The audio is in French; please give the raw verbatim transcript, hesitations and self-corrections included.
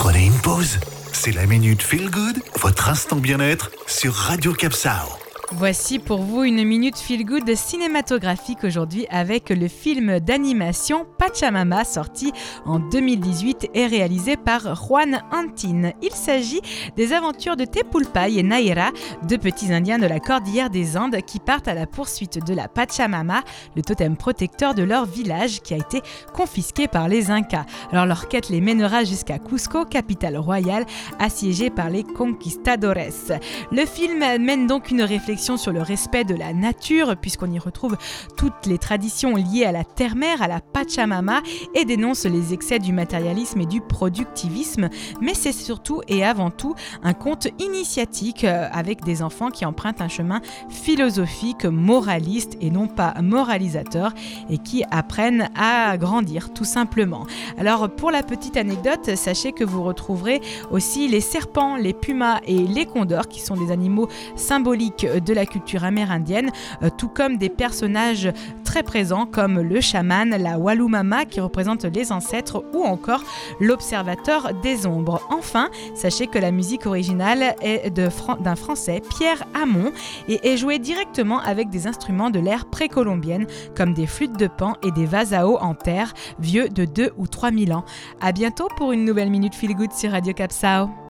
Prenez une pause. C'est la Minute Feel Good, votre instant bien-être sur Radio Capsao. Voici pour vous une minute feel good cinématographique aujourd'hui avec le film d'animation Pachamama sorti en deux mille dix-huit et réalisé par Juan Antin. Il s'agit des aventures de Tepulpai et Naira, deux petits indiens de la cordillère des Andes qui partent à la poursuite de la Pachamama, le totem protecteur de leur village qui a été confisqué par les Incas. Alors leur quête les mènera jusqu'à Cusco, capitale royale, assiégée par les conquistadores. Le film mène donc une réflexion sur le respect de la nature puisqu'on y retrouve toutes les traditions liées à la terre-mère, à la Pachamama et dénonce les excès du matérialisme et du productivisme, mais c'est surtout et avant tout un conte initiatique avec des enfants qui empruntent un chemin philosophique, moraliste et non pas moralisateur et qui apprennent à grandir tout simplement. Alors pour la petite anecdote, sachez que vous retrouverez aussi les serpents, les pumas et les condors qui sont des animaux symboliques de la culture amérindienne, tout comme des personnages très présents comme le chaman, la Walumama qui représente les ancêtres ou encore l'observateur des ombres. Enfin, sachez que la musique originale est de Fran- d'un français, Pierre Hamon, et est jouée directement avec des instruments de l'ère précolombienne comme des flûtes de pan et des vases à eau en terre vieux de deux ou trois mille ans. À bientôt pour une nouvelle Minute Feel Good sur Radio Capsao.